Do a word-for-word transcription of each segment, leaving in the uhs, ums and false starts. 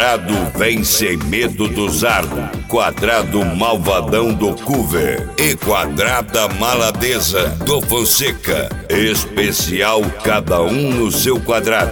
quadrado vem sem medo do Zardo, quadrado malvadão do Cover e quadrada maladeza do Fonseca. Especial, cada um no seu quadrado.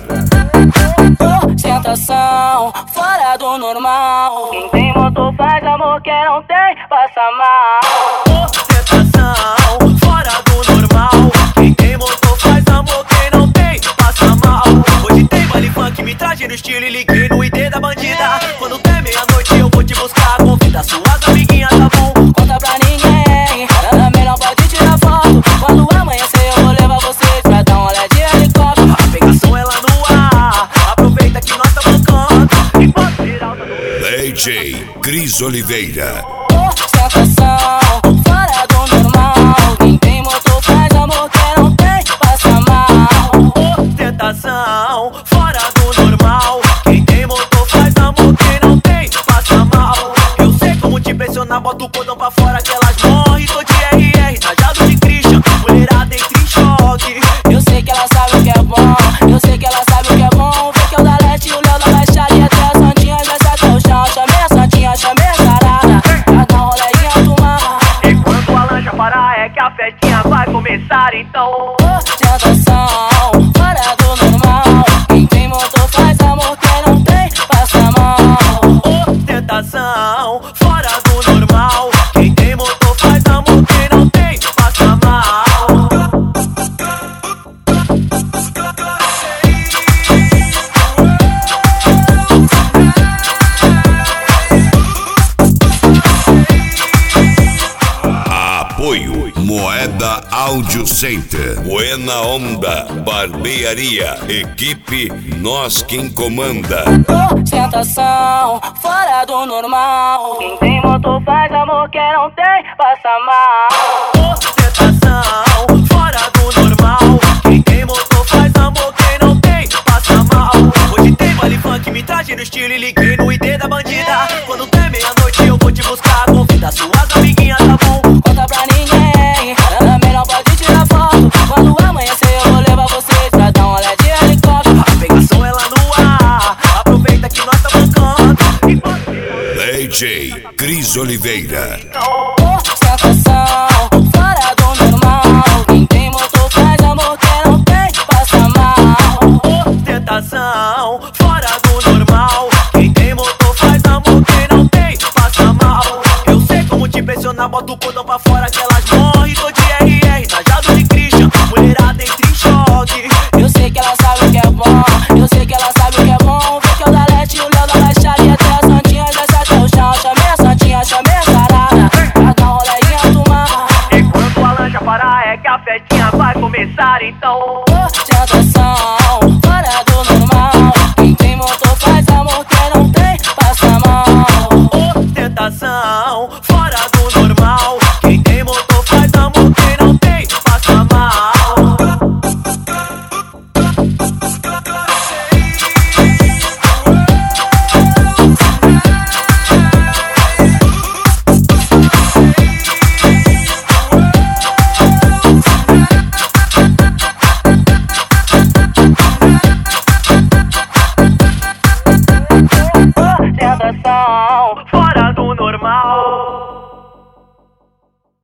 Ostentação, fora do normal. Quem tem motor faz amor, quem não tem passa mal. Ostentação, fora do normal. Quem tem motor faz amor, quem não tem passa mal. Hoje tem baile funk, me traje no estilo e liguei no I D da bandida. Quando der meia-noite eu vou te buscar, convida suas amiguinhas, tá bom? Conta pra ninguém, também não pode tirar foto. Quando amanhecer eu vou levar vocês pra dar uma olhada de helicóptero. A pegação é lá no ar, aproveita que nós tamo no canto e pode virar o D J Cris Oliveira. Ostentação, fora do normal. Quem tem motor faz amor, quem não tem passa mal. Ostentação, fora do normal. Quem tem motor faz amor, quem não tem passa mal. Eu sei como te impressionar, bota o cordão pra fora que elas morrem. Tô de R R, trajado de Christian, mulherada entra em choque. Eu sei que ela sabe o que é bom, eu sei que ela sabe o que é bom. Vê que é o da Leste e o Léo da Baixaria. Até as santinhas desce até o chão. Chamei a santinha, chamei a sarada, pra dar um rolezinho do mar. Enquanto a lancha parar é que a festinha vai começar, então. Ostentação, fora do normal. Quem tem motor faz amor, quem não tem passa mal. Ostentação, fora do normal. Quem tem motor faz amor, quem não tem passa mal. Apoio Moeda Audio Center, Buena Onda Barbearia, equipe Nós Quem Comanda. Ostentação, fora do normal. Quem tem motor faz amor, quem não tem passa mal. Ostentação, fora do normal. Quem tem motor faz amor, quem não tem passa mal. Hoje tem baile funk, me traje no estilo e liguei no I D da bandida. Quando der meia-noite eu vou te buscar, convida suas amiguinhas, tá bom? Conta pra ninguém, também não pode tirar foto. Quando amanhecer eu vou levar vocês pra dar uma olhada de helicóptero. A pegação é lá no ar, aproveita que nós tamo no canto e pode virar. D J Cris Oliveira. Ostentação, fora do normal. Quem tem motor faz amor, quem não tem passa mal. Ostentação, fora do normal. Quem tem motor faz amor, quem não tem passa mal. Eu sei como te impressionar, bota o cordão pra fora que elas morrem. Tô de R R, trajado de Christian, mulherada entra em choque. Eu sei que ela sabe o que é bom, eu sei que ela sabe o que é bom. Vê que é o da Leste e o Léo da Baixaria. Até as santinhas desce até o chão. Chamei a santinha, chamei a sarada, pra dar um rolezinho do mar. Enquanto a lancha parar é que a festinha vai começar, então. Ostentação,